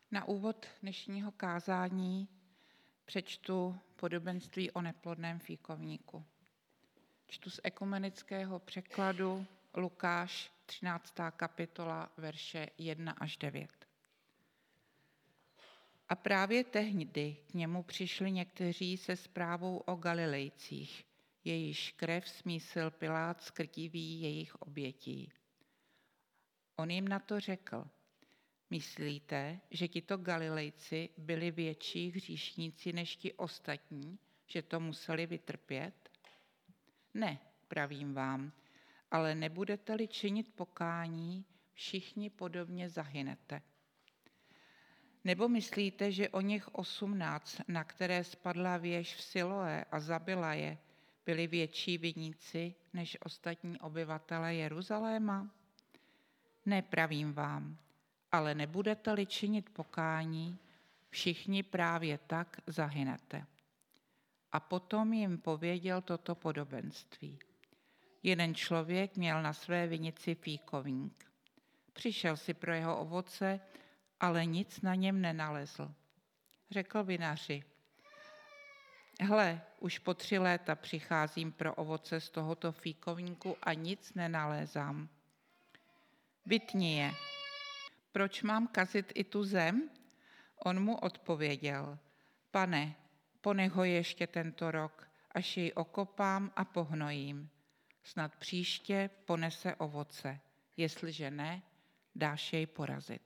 Na úvod dnešního kázání přečtu podobenství o neplodném fíkovníku. Čtu z ekumenického překladu Lukáš 13. kapitola, verše 1 až 9. A právě tehdy k němu přišli někteří se zprávou o Galilejcích, jejíž krev smísil Pilát z krtiví jejich obětí. On jim na to řekl: Myslíte, že tito Galilejci byli větší hříšníci než ti ostatní, že to museli vytrpět? Ne, pravím vám, ale nebudete-li činit pokání, všichni podobně zahynete. Nebo myslíte, že o něch 18, na které spadla věž v Siloé a zabila je, byli větší viníci než ostatní obyvatelé Jeruzaléma? Ne, pravím vám, ale nebudete-li činit pokání, všichni právě tak zahynete. A potom jim pověděl toto podobenství. Jeden člověk měl na své vinici fíkovník. Přišel si pro jeho ovoce, ale nic na něm nenalezl. Řekl vinaři: Hle, už po 3 léta přicházím pro ovoce z tohoto fíkovníku a nic nenalézám. Vytni je. Proč mám kazit i tu zem? On mu odpověděl: Pane, ponech ho ještě tento rok, až jej okopám a pohnojím. Snad příště ponese ovoce, jestliže ne, dáš jej porazit.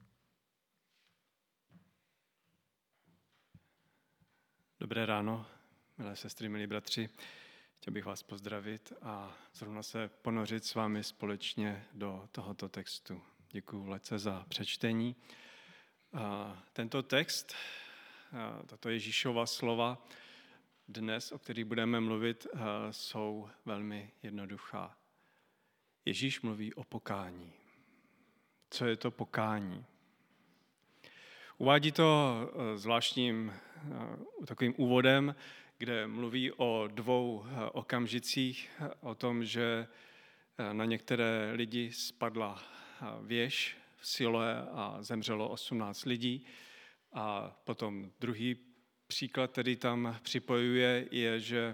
Dobré ráno, milé sestry, milí bratři. Chtěl bych vás pozdravit a zrovna se ponořit s vámi společně do tohoto textu. Děkuji Lece za přečtení. Tento text, tato Ježíšova slova dnes, o kterých budeme mluvit, jsou velmi jednoduchá. Ježíš mluví o pokání. Co je to pokání? Uvádí to zvláštním takovým úvodem, kde mluví o 2 okamžicích, o tom, že na některé lidi spadla věž v Siloé a zemřelo 18 lidí. A potom druhý příklad, který tam připojuje, je, že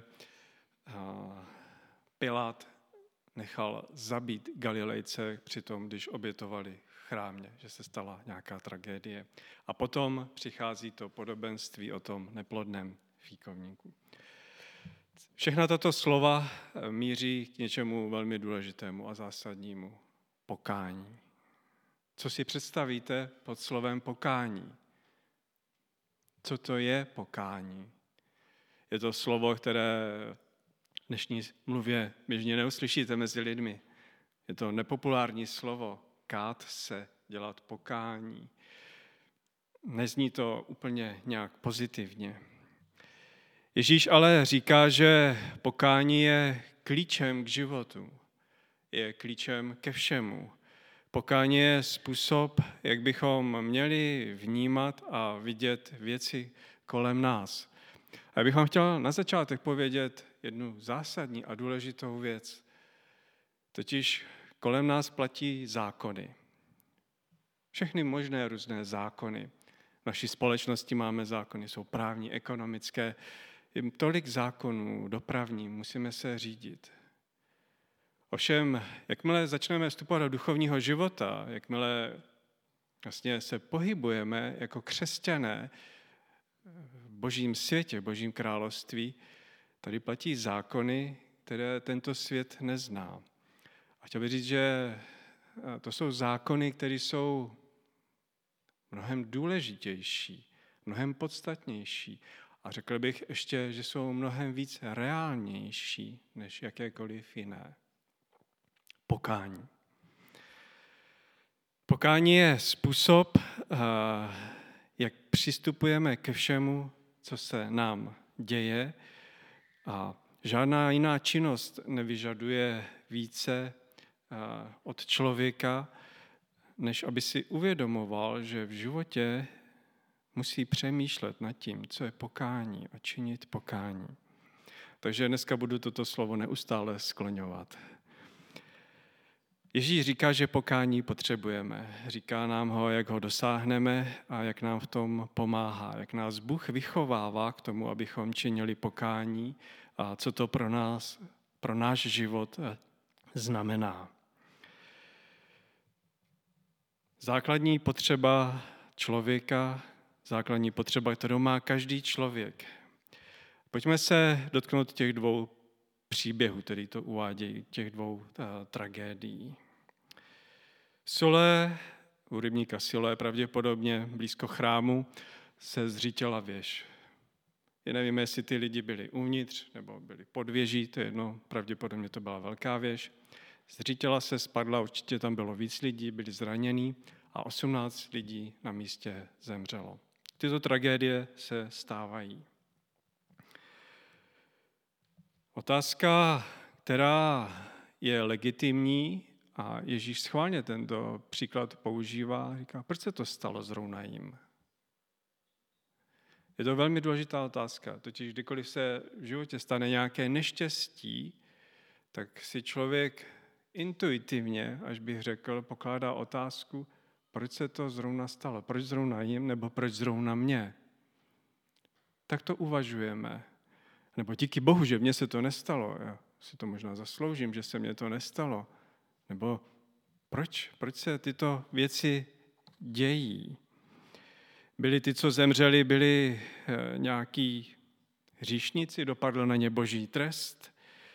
Pilát nechal zabít Galilejce přitom, když obětovali v chrámě, že se stala nějaká tragédie. A potom přichází to podobenství o tom neplodném fíkovníku. Všechna tato slova míří k něčemu velmi důležitému a zásadnímu: pokání. Co si představíte pod slovem pokání? Co to je pokání? Je to slovo, které v dnešní mluvě běžně neuslyšíte mezi lidmi. Je to nepopulární slovo, kát se, dělat pokání. Nezní to úplně nějak pozitivně. Ježíš ale říká, že pokání je klíčem k životu, je klíčem ke všemu. Pokání je způsob, jak bychom měli vnímat a vidět věci kolem nás. A já bych vám chtěl na začátek povědět jednu zásadní a důležitou věc. Totiž kolem nás platí zákony. Všechny možné různé zákony. V naší společnosti máme zákony, jsou právní, ekonomické. Je tolik zákonů, dopravní, musíme se řídit. Ovšem, jakmile začneme vstupovat do duchovního života, jakmile vlastně se pohybujeme jako křesťané v Božím světě, v Božím království, tady platí zákony, které tento svět nezná. A chtěl bych říct, že to jsou zákony, které jsou mnohem důležitější, mnohem podstatnější. A řekl bych ještě, že jsou mnohem víc reálnější než jakékoliv jiné. Pokání. Pokání je způsob, jak přistupujeme ke všemu, co se nám děje, a žádná jiná činnost nevyžaduje více od člověka, než aby si uvědomoval, že v životě musí přemýšlet nad tím, co je pokání, a činit pokání. Takže dneska budu toto slovo neustále skloňovat. Ježíš říká, že pokání potřebujeme. Říká nám ho, jak ho dosáhneme a jak nám v tom pomáhá. Jak nás Bůh vychovává k tomu, abychom činili pokání a co to pro náš život znamená. Základní potřeba člověka, základní potřeba, kterou má každý člověk. Pojďme se dotknout těch dvou příběhů, který to uvádějí, těch dvou tragédií. Sole, u rybníka Siloé, pravděpodobně blízko chrámu, se zřítila věž. Já nevím, jestli ty lidi byli uvnitř nebo byli pod věží, to je jedno, pravděpodobně to byla velká věž. Zřítila se, spadla, určitě tam bylo víc lidí, byli zranění a 18 lidí na místě zemřelo. Tyto tragédie se stávají. Otázka, která je legitimní, a Ježíš schválně tento příklad používá, říká, proč se to stalo zrovna jim? Je to velmi důležitá otázka, totiž kdykoliv se v životě stane nějaké neštěstí, tak si člověk intuitivně, až bych řekl, pokládá otázku, proč se to zrovna stalo, proč zrovna jim, nebo proč zrovna mně. Tak to uvažujeme. Nebo díky Bohu, že mně se to nestalo. Já si to možná zasloužím, že se mně to nestalo. Nebo proč se tyto věci dějí? Byli ty, co zemřeli, byli nějaký hříšníci, dopadl na ně boží trest.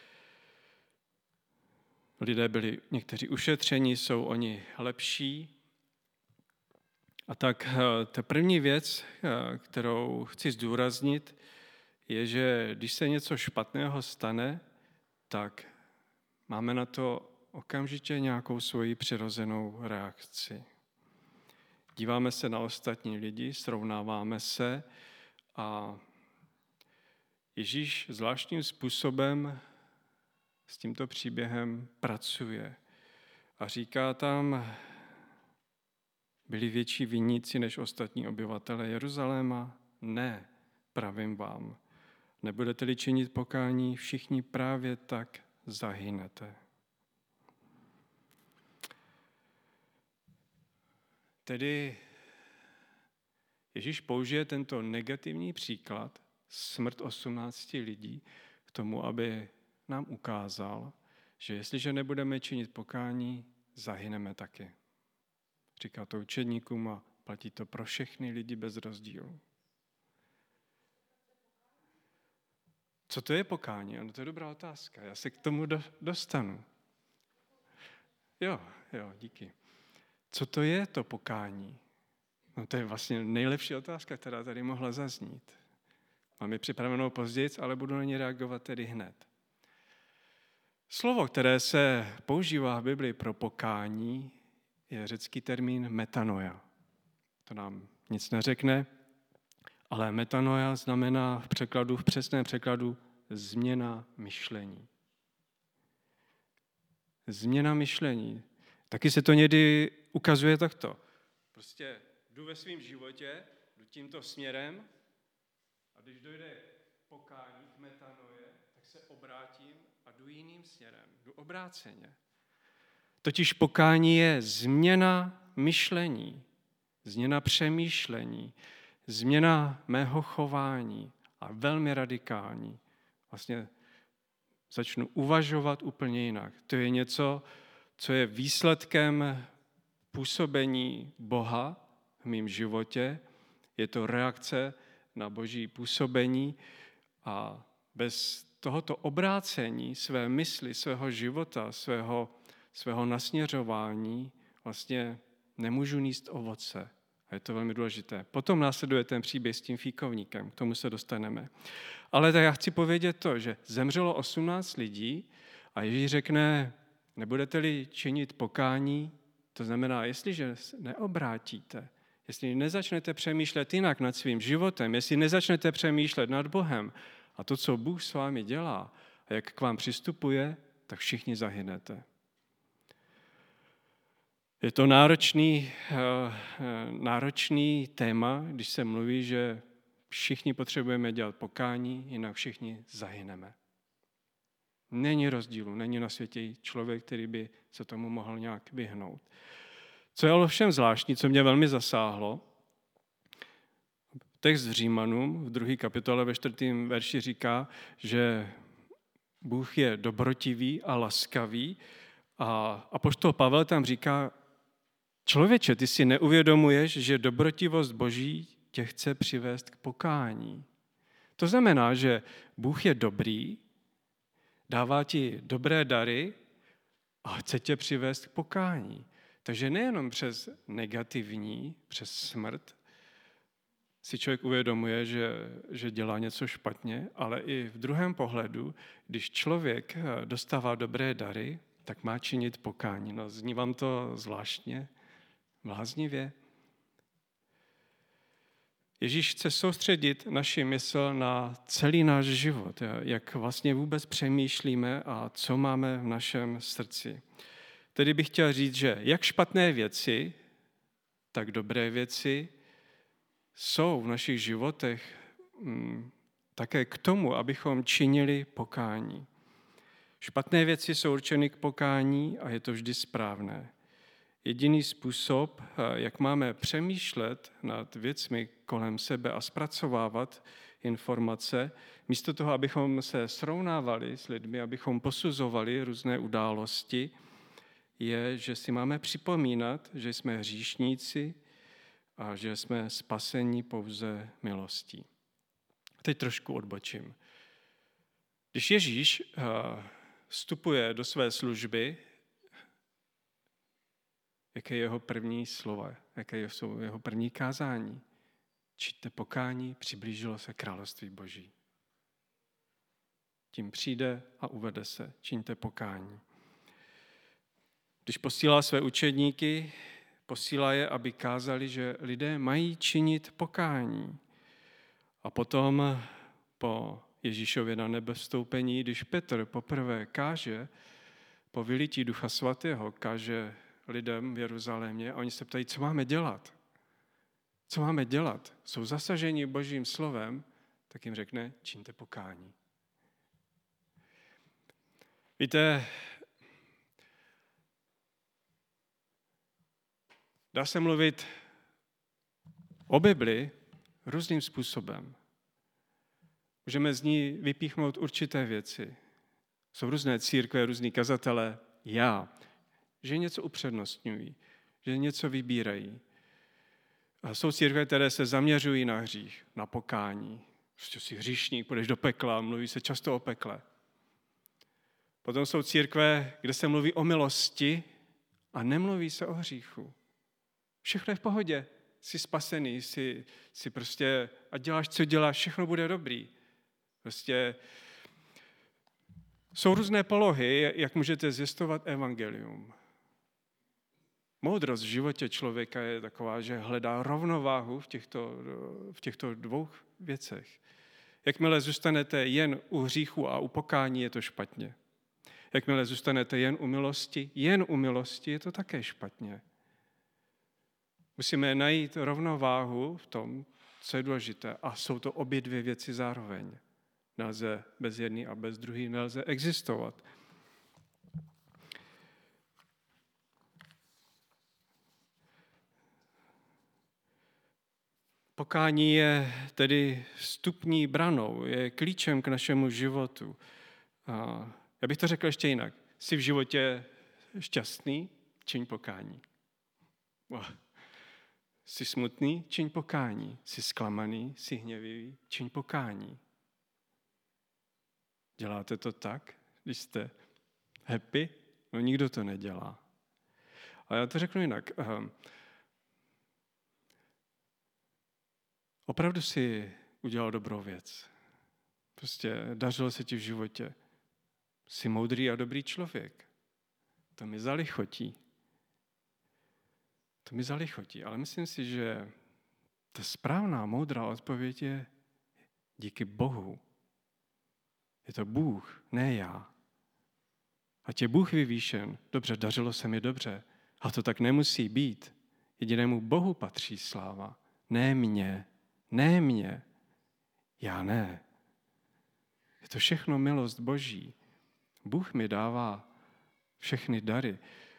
Lidé byli někteří ušetřeni, jsou oni lepší. A tak ta první věc, kterou chci zdůraznit, je, že když se něco špatného stane, tak máme na to okamžitě nějakou svoji přirozenou reakci. Díváme se na ostatní lidi, srovnáváme se a Ježíš zvláštním způsobem s tímto příběhem pracuje. A říká tam, byli větší viníci než ostatní obyvatele Jeruzaléma? Ne, pravím vám. Nebudete-li činit pokání, všichni právě tak zahynete. Tedy Ježíš použije tento negativní příklad, smrt 18 lidí, k tomu, aby nám ukázal, že jestliže nebudeme činit pokání, zahyneme taky. Říká to učedníkům a platí to pro všechny lidi bez rozdílu. Co to je pokání? Ano, to je dobrá otázka. Já se k tomu dostanu. Jo, díky. Co to je to pokání? No to je vlastně nejlepší otázka, která tady mohla zaznít. Mám ji připravenou později, ale budu na ní reagovat tedy hned. Slovo, které se používá v Biblii pro pokání, je řecký termín metanoia. To nám nic neřekne, ale metanoia znamená v přesném překladu změna myšlení. Změna myšlení. Taky se to někdy ukazuje takto. Prostě jdu ve svém životě, jdu tímto směrem a když dojde pokání k metanoje, tak se obrátím a jdu jiným směrem. Jdu obráceně. Totiž pokání je změna myšlení, změna přemýšlení, změna mého chování a velmi radikální. Vlastně začnu uvažovat úplně jinak. To je něco, co je výsledkem působení Boha v mém životě. Je to reakce na Boží působení a bez tohoto obrácení své mysli, svého života, svého nasměřování vlastně nemůžu níst ovoce. A je to velmi důležité. Potom následuje ten příběh s tím fíkovníkem, k tomu se dostaneme. Ale tak já chci povědět to, že zemřelo 18 lidí a Ježíš řekne, nebudete-li činit pokání, to znamená, jestliže neobrátíte, jestli nezačnete přemýšlet jinak nad svým životem, jestli nezačnete přemýšlet nad Bohem a to, co Bůh s vámi dělá a jak k vám přistupuje, tak všichni zahynete. Je to náročný téma, když se mluví, že všichni potřebujeme dělat pokání, jinak všichni zahyneme. Není rozdílu, není na světě člověk, který by se tomu mohl nějak vyhnout. Co je ovšem zvláštní, co mě velmi zasáhlo, text Římanům v 2. kapitole ve 4. verši říká, že Bůh je dobrotivý a laskavý a apoštol Pavel tam říká, člověče, ty si neuvědomuješ, že dobrotivost Boží tě chce přivést k pokání. To znamená, že Bůh je dobrý, dává ti dobré dary a chce tě přivést k pokání. Takže nejenom přes negativní, přes smrt, si člověk uvědomuje, že dělá něco špatně, ale i v druhém pohledu, když člověk dostává dobré dary, tak má činit pokání. No, zní vám to zvláštně, bláznivě? Ježíš chce soustředit naši mysl na celý náš život, jak vlastně vůbec přemýšlíme a co máme v našem srdci. Tedy bych chtěl říct, že jak špatné věci, tak dobré věci jsou v našich životech také k tomu, abychom činili pokání. Špatné věci jsou určeny k pokání a je to vždy správné. Jediný způsob, jak máme přemýšlet nad věcmi kolem sebe a zpracovávat informace, místo toho, abychom se srovnávali s lidmi, abychom posuzovali různé události, je, že si máme připomínat, že jsme hříšníci a že jsme spaseni pouze milostí. Teď trošku odbočím. Když Ježíš vstupuje do své služby, jaké je jeho první slova, jaké jsou jeho první kázání? Čiňte pokání, přiblížilo se království Boží. Tím přijde a uvede se, čiňte pokání. Když posílá své učedníky, posílá je, aby kázali, že lidé mají činit pokání. A potom po Ježíšově na nebe vstoupení, když Petr poprvé káže, po vylití Ducha Svatého, káže lidem v Jeruzalémě a oni se ptají, co máme dělat? Co máme dělat? Jsou zasaženi Božím slovem, tak jim řekne, čiňte pokání. Víte, dá se mluvit o Bibli různým způsobem. Můžeme z ní vypíchnout určité věci. Jsou různé církve, různí kazatelé, že něco upřednostňují, že něco vybírají. A jsou církve, které se zaměřují na hřích, na pokání. Prostě jsi hříšník, půjdeš do pekla, mluví se často o pekle. Potom jsou církve, kde se mluví o milosti a nemluví se o hříchu. Všechno je v pohodě, jsi spasený, jsi prostě, a děláš, co děláš, všechno bude dobrý. Prostě jsou různé polohy, jak můžete zjistovat evangelium. Moudrost v životě člověka je taková, že hledá rovnováhu v těchto dvou věcech. Jakmile zůstanete jen u hříchu a u pokání, je to špatně. Jakmile zůstanete jen u milosti, je to také špatně. Musíme najít rovnováhu v tom, co je důležité. A jsou to obě dvě věci zároveň. Nelze bez jedné a bez druhé nelze existovat. Pokání je tedy vstupní branou, je klíčem k našemu životu. A já bych to řekl ještě jinak. Jsi v životě šťastný? Čiň pokání. Jsi smutný? Čiň pokání. Jsi zklamaný? Jsi hněvivý? Čiň pokání. Děláte to tak, když jste happy? No nikdo to nedělá. Ale já to řeknu jinak. Opravdu si udělal dobrou věc. Prostě dařilo se ti v životě. Jsi moudrý a dobrý člověk. To mi zalichotí. Ale myslím si, že ta správná, moudrá odpověď je díky Bohu. Je to Bůh, ne já. Ať je Bůh vyvýšen. Dobře, dařilo se mi dobře. A to tak nemusí být. Jedinému Bohu patří sláva. Ne mně. Já ne. Je to všechno milost Boží. Bůh mi dává všechny dary.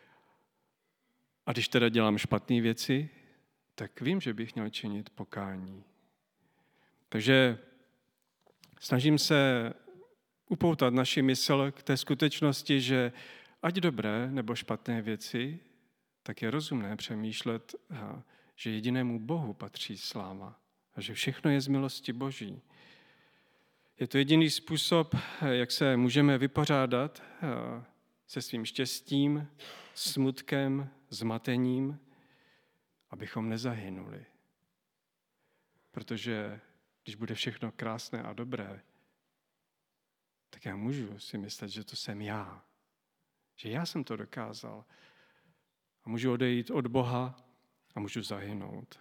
A když teda dělám špatné věci, tak vím, že bych měl činit pokání. Takže snažím se upoutat naši mysl k té skutečnosti, že ať dobré nebo špatné věci, tak je rozumné přemýšlet, že jedinému Bohu patří sláva a že všechno je z milosti Boží. Je to jediný způsob, jak se můžeme vypořádat se svým štěstím, smutkem, zmatením, abychom nezahynuli. Protože když bude všechno krásné a dobré, tak já můžu si myslet, že to jsem já. Že já jsem to dokázal. A můžu odejít od Boha a můžu zahynout.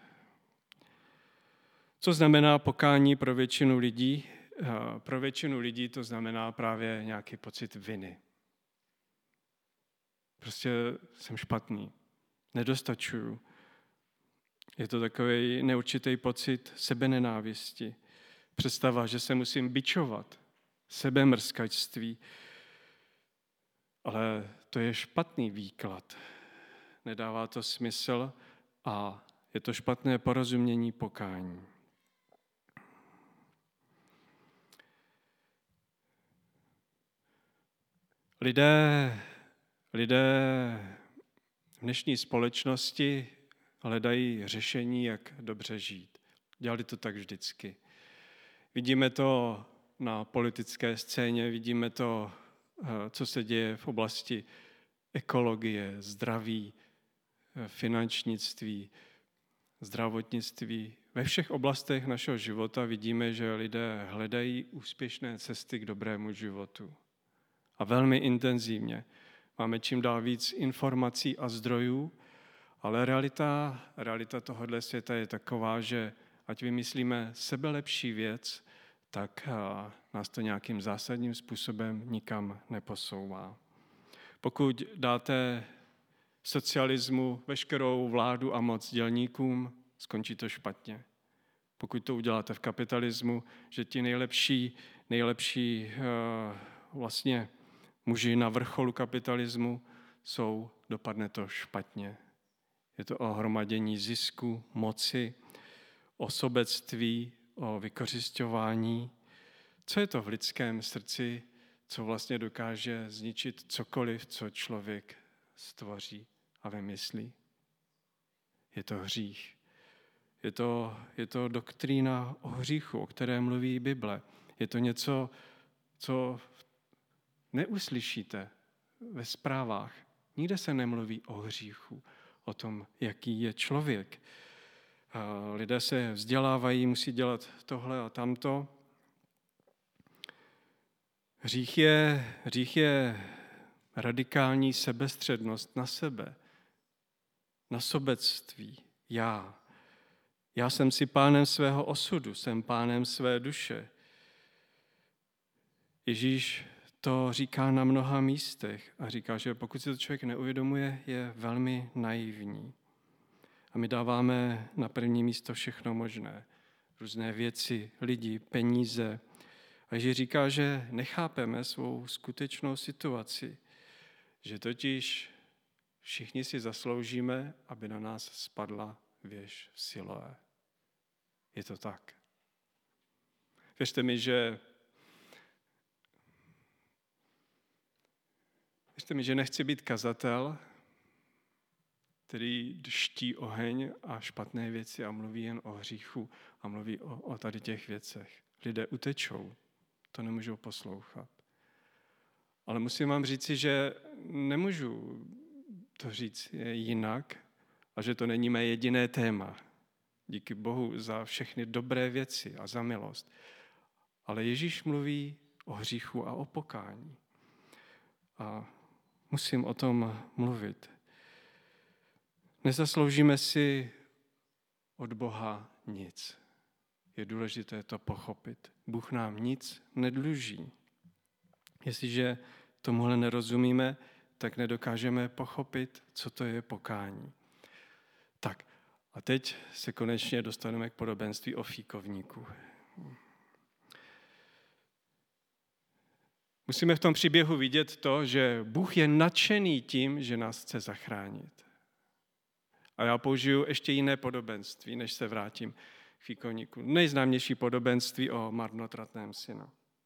Co znamená pokání pro většinu lidí? Pro většinu lidí to znamená právě nějaký pocit viny. Prostě jsem špatný, nedostačuju. Je to takový neurčitý pocit sebenenávisti. Představa, že se musím bičovat, sebemrskačství. Ale to je špatný výklad. Nedává to smysl a je to špatné porozumění pokání. Lidé v dnešní společnosti hledají řešení, jak dobře žít. Dělali to tak vždycky. Vidíme to na politické scéně, vidíme to, co se děje v oblasti ekologie, zdraví, finančnictví, zdravotnictví. Ve všech oblastech našeho života vidíme, že lidé hledají úspěšné cesty k dobrému životu. A velmi intenzivně. Máme čím dál víc informací a zdrojů, ale realita tohohle světa je taková, že ať vymyslíme sebelepší věc, tak nás to nějakým zásadním způsobem nikam neposouvá. Pokud dáte socialismu veškerou vládu a moc dělníkům, skončí to špatně. Pokud to uděláte v kapitalismu, že ti nejlepší vlastně muži na vrcholu kapitalismu dopadne to špatně. Je to o hromadění zisku, moci, o sobectví, o vykořisťování. Co je to v lidském srdci, co vlastně dokáže zničit cokoliv, co člověk stvoří a vymyslí? Je to hřích. Je to doktrína o hříchu, o které mluví Bible. Je to něco, co neuslyšíte ve zprávách. Nikde se nemluví o hříchu, o tom, jaký je člověk. Lidé se vzdělávají, musí dělat tohle a tamto. Hřích je radikální sebestřednost na sebe, na sobectví. Já jsem si pánem svého osudu, jsem pánem své duše. Ježíš to říká na mnoha místech a říká, že pokud si to člověk neuvědomuje, je velmi naivní. A my dáváme na první místo všechno možné. Různé věci, lidi, peníze. A Ježíš říká, že nechápeme svou skutečnou situaci. Že totiž všichni si zasloužíme, aby na nás spadla věž v Siloé. Je to tak. Věřte mi, že nechci být kazatel, který dští oheň a špatné věci a mluví jen o hříchu a mluví o tady těch věcech. Lidé utečou, to nemůžou poslouchat. Ale musím vám říci, že nemůžu to říct jinak a že to není mé jediné téma. Díky Bohu za všechny dobré věci a za milost. Ale Ježíš mluví o hříchu a o pokání. A musím o tom mluvit. Nezasloužíme si od Boha nic. Je důležité to pochopit. Bůh nám nic nedluží. Jestliže tomuhle nerozumíme, tak nedokážeme pochopit, co to je pokání. Tak, a teď se konečně dostaneme k podobenství o fíkovníku. Musíme v tom příběhu vidět to, že Bůh je nadšený tím, že nás chce zachránit. A já použiju ještě jiné podobenství, než se vrátím k výkonníku. Nejznámější podobenství o marnotratném synu.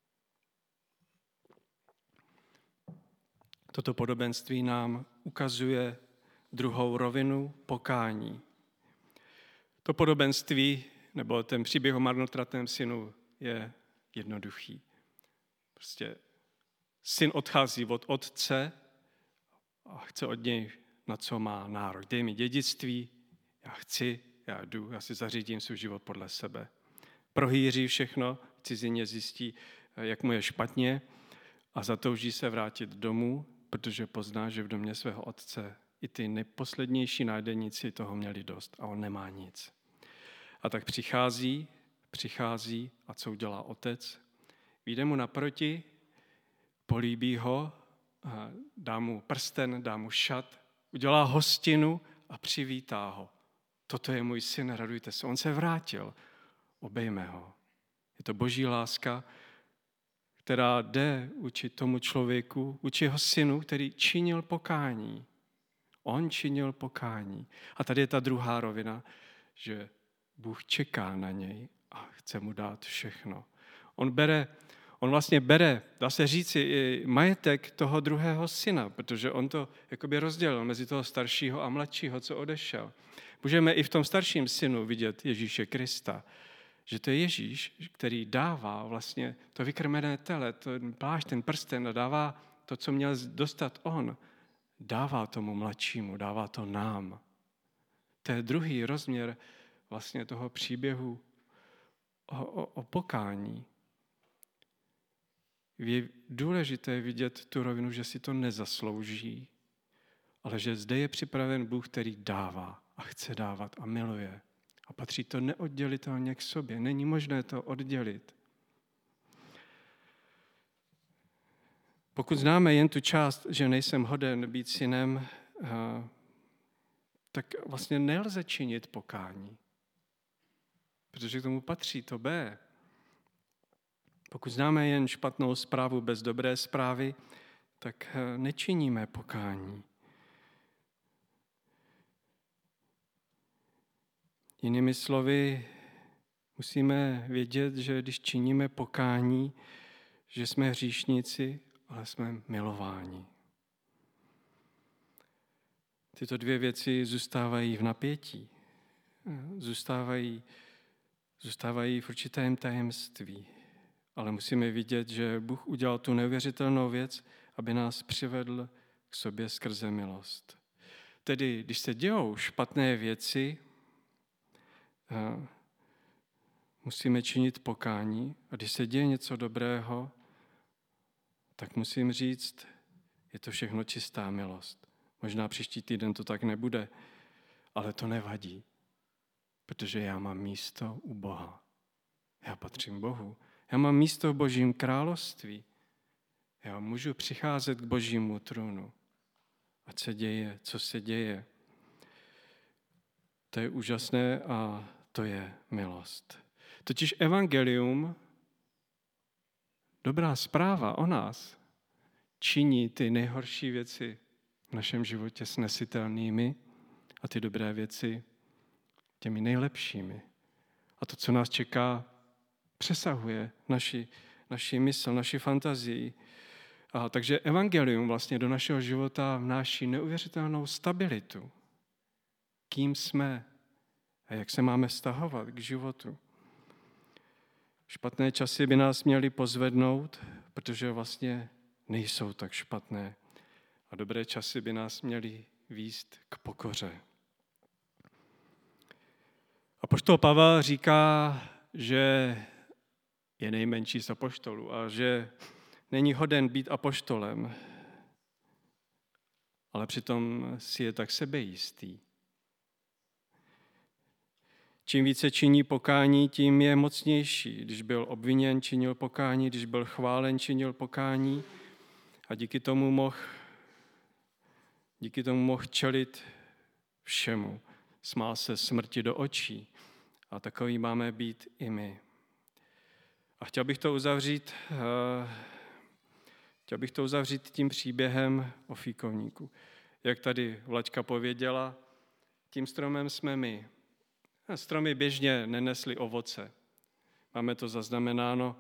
Toto podobenství nám ukazuje druhou rovinu pokání. To podobenství, nebo ten příběh o marnotratném synu je jednoduchý. Prostě syn odchází od otce a chce od něj, na co má nárok. Dej mi dědictví, já jdu, já si zařídím svůj život podle sebe. Prohýří všechno, v cizině zjistí, jak mu je špatně a zatouží se vrátit domů, protože pozná, že v domě svého otce i ty nejposlednější nádeníci toho měli dost a on nemá nic. A tak přichází a co udělá otec? Vyjde mu naproti, políbí ho, dá mu prsten, dá mu šat, udělá hostinu a přivítá ho. Toto je můj syn, radujte se. On se vrátil, obejme ho. Je to boží láska, která jde učit tomu člověku, učí jeho synu, který činil pokání. On činil pokání. A tady je ta druhá rovina, že Bůh čeká na něj a chce mu dát všechno. On vlastně bere, dá se říci, i majetek toho druhého syna, protože on to jakoby rozdělil mezi toho staršího a mladšího, co odešel. Můžeme i v tom starším synu vidět Ježíše Krista, že to je Ježíš, který dává vlastně to vykrmené tele, ten plášť, ten prsten a dává to, co měl dostat on, dává tomu mladšímu, dává to nám. To je druhý rozměr vlastně toho příběhu o pokání. Je důležité vidět tu rovinu, že si to nezaslouží, ale že zde je připraven Bůh, který dává a chce dávat a miluje. A patří to neoddělitelně k sobě. Není možné to oddělit. Pokud známe jen tu část, že nejsem hoden být synem, tak vlastně nelze činit pokání. Protože k tomu patří to B. Pokud známe jen špatnou zprávu bez dobré zprávy, tak nečiníme pokání. Jinými slovy, musíme vědět, že když činíme pokání, že jsme hříšníci, ale jsme milováni. Tyto dvě věci zůstávají v napětí, zůstávají v určitém tajemství. Ale musíme vidět, že Bůh udělal tu neuvěřitelnou věc, aby nás přivedl k sobě skrze milost. Tedy, když se dějou špatné věci, musíme činit pokání. A když se děje něco dobrého, tak musím říct, je to všechno čistá milost. Možná příští týden to tak nebude, ale to nevadí, protože já mám místo u Boha. Já patřím Bohu. Já mám místo v Božím království. Já můžu přicházet k Božímu trůnu. Ať se děje, co se děje. To je úžasné a to je milost. Totiž evangelium, dobrá zpráva o nás, činí ty nejhorší věci v našem životě snesitelnými a ty dobré věci těmi nejlepšími. A to, co nás čeká, přesahuje naši mysl, naši fantazii. Takže evangelium vlastně do našeho života vnáší neuvěřitelnou stabilitu. Kým jsme a jak se máme vztahovat k životu. Špatné časy by nás měly pozvednout, protože vlastně nejsou tak špatné. A dobré časy by nás měly vést k pokoře. Apoštol Pavel říká, že je nejmenší z apoštolů a že není hoden být apoštolem, ale přitom si je tak sebejistý. Čím více činí pokání, tím je mocnější. Když byl obviněn, činil pokání, když byl chválen, činil pokání a díky tomu mohl čelit všemu. Smál se smrti do očí a takový máme být i my. A chtěl bych to uzavřít Chtěl bych to uzavřít tím příběhem o fíkovníku. Jak tady Vlaďka pověděla, tím stromem jsme my. A stromy běžně nenesly ovoce. Máme to zaznamenáno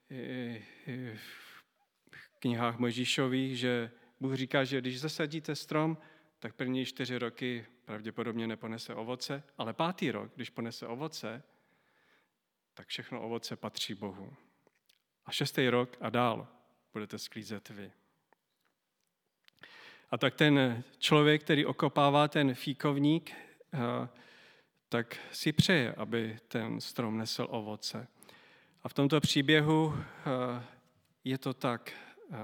v knihách Mojžíšových, že Bůh říká, že když zasadíte strom, tak první 4 roky pravděpodobně neponese ovoce, ale 5. rok, když ponese ovoce, tak všechno ovoce patří Bohu. A 6. rok a dál budete sklízet vy. A tak ten člověk, který okopává ten fíkovník, tak si přeje, aby ten strom nesl ovoce. A v tomto příběhu je to tak.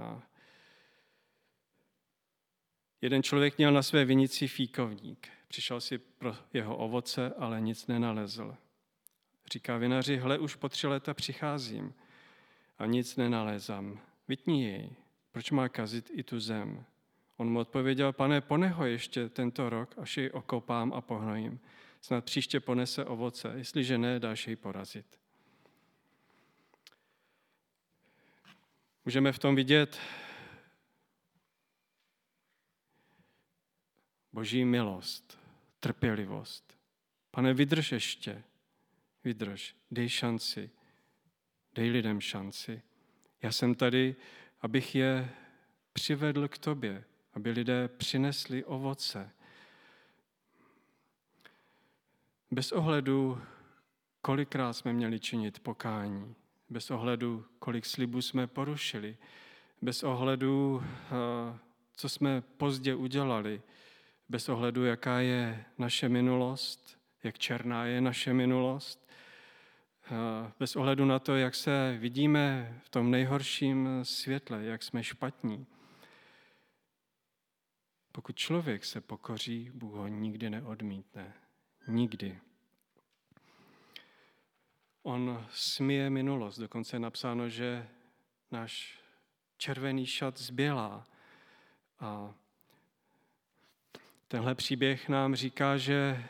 Jeden člověk měl na své vinici fíkovník. Přišel si pro jeho ovoce, ale nic nenalezl. Říká vinaři, hle, už po 3 léta přicházím a nic nenalézám. Vytni jej, proč má kazit i tu zem? On mu odpověděl, pane, ponech ho ještě tento rok, až jej okopám a pohnojím. Snad příště ponese ovoce, jestliže ne, dáš jej porazit. Můžeme v tom vidět Boží milost, trpělivost. Pane, vydrž ještě, vydrž, dej šanci, dej lidem šanci. Já jsem tady, abych je přivedl k tobě, aby lidé přinesli ovoce. Bez ohledu, kolikrát jsme měli činit pokání, bez ohledu, kolik slibů jsme porušili, bez ohledu, co jsme pozdě udělali, bez ohledu, jaká je naše minulost, jak černá je naše minulost, bez ohledu na to, jak se vidíme v tom nejhorším světle, jak jsme špatní. Pokud člověk se pokoří, Bůh ho nikdy neodmítne. Nikdy. On smije minulost. Dokonce je napsáno, že náš červený šat zbělá. A tenhle příběh nám říká, že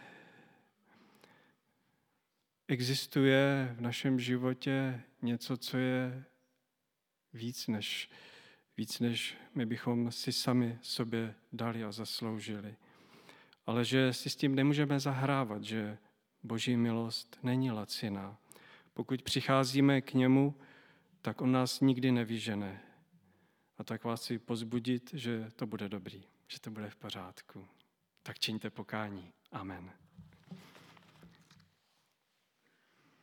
existuje v našem životě něco, co je víc než my bychom si sami sobě dali a zasloužili. Ale že si s tím nemůžeme zahrávat, že Boží milost není laciná. Pokud přicházíme k němu, tak on nás nikdy nevyžene. A tak vás chci povzbudit, že to bude dobrý, že to bude v pořádku. Tak čiňte pokání. Amen.